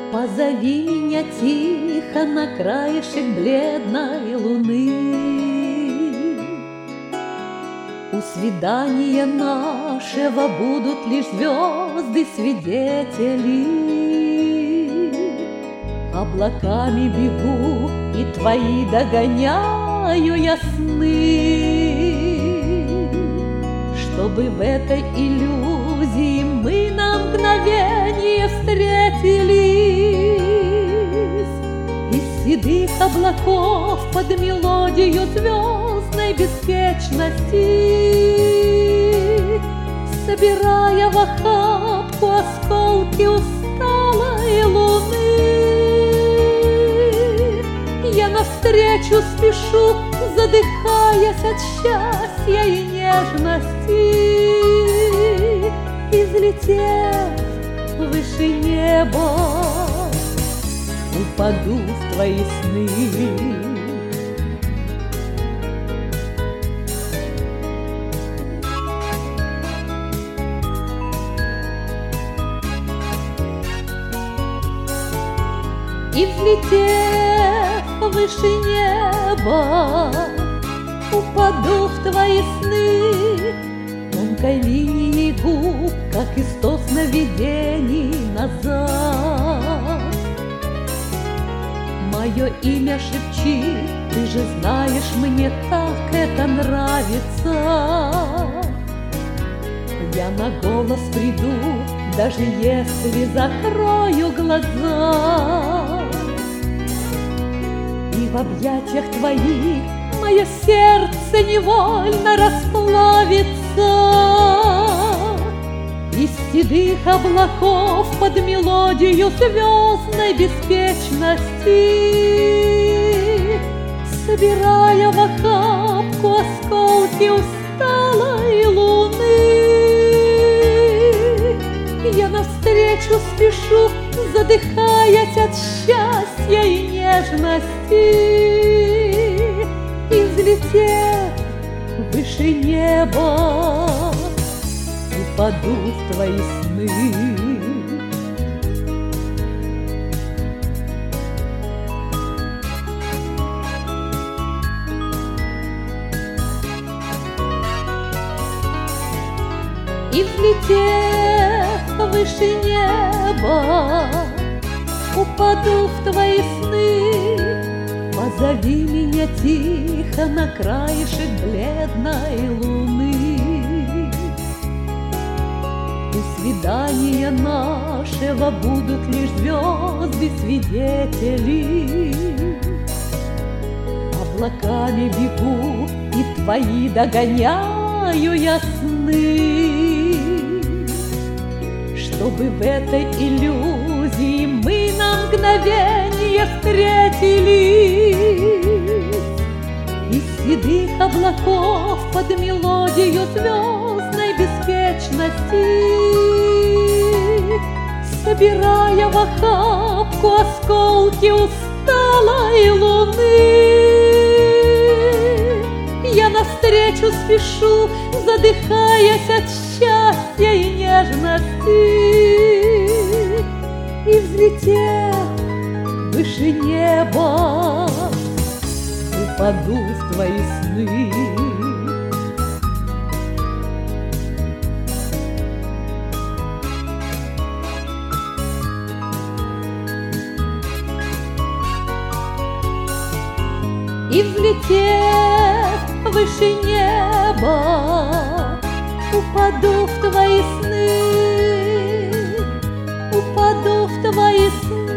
Позови меня тихо на краешек бледной луны. У свидания нашего будут лишь звезды свидетели. Облаками бегу, и твои догоняю я сны, чтобы в этой иллюзии мы на мгновение встретились. Из седых облаков под мелодию звездной беспечности, собирая в охапку осколки усталой луны, я навстречу спешу, задыхаясь от счастья и нежности. Излетев выше неба, упаду в твои сны. И взлетев выше неба, упаду в твои сны. Тонкой линией губ, как из то сновидений назад, мое имя шепчи, ты же знаешь, мне так это нравится. Я на голос приду, даже если закрою глаза. И в объятиях твоих мое сердце невольно расплавится. Из седых облаков под мелодию звездной беспечности, собирая в охапку осколки усталой луны, я навстречу спешу, задыхаясь от счастья и нежности. И взлетев выше неба, упаду в твои сны. И взлетев выше неба, упаду в твои сны. Позови меня тихо на краешек бледной луны. У свидания нашего будут лишь звезды свидетели. Облаками бегу, и твои догоняю я сны, чтобы в этой иллюзии мы на мгновение встретились. Из седых облаков под мелодию звездной беспечности, собирая в охапку осколки усталой луны, я навстречу спешу, задыхаясь от счастья и нежности. И взлетев выше неба, упаду в твои сны. И взлетев выше неба, упаду в твои сны, упаду в твои сны.